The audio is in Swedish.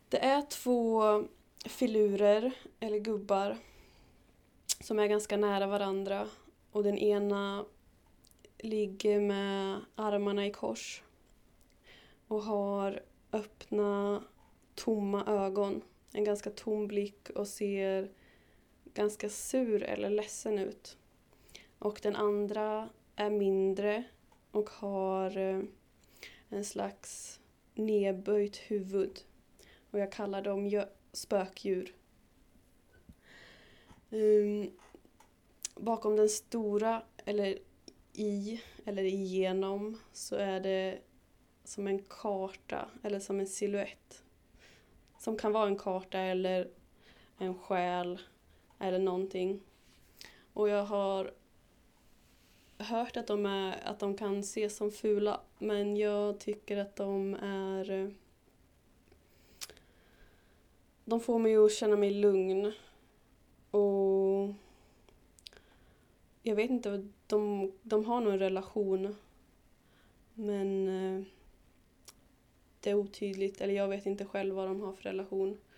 Det är 2 filurer eller gubbar som är ganska nära varandra. Och den ena ligger med armarna i kors och har öppna, tomma ögon. En ganska tom blick och ser ganska sur eller ledsen ut. Och den andra är mindre och har en slags nedböjt huvud. Och jag kallar dem spökdjur. Bakom den stora, eller igenom, så är det som en karta eller som en silhuett. Som kan vara en karta eller en själ eller någonting. Och jag har hört att de kan ses som fula, men jag tycker att de får mig att känna mig lugn. Och jag vet inte, de har nog en relation, men det är otydligt, eller jag vet inte själv vad de har för relation.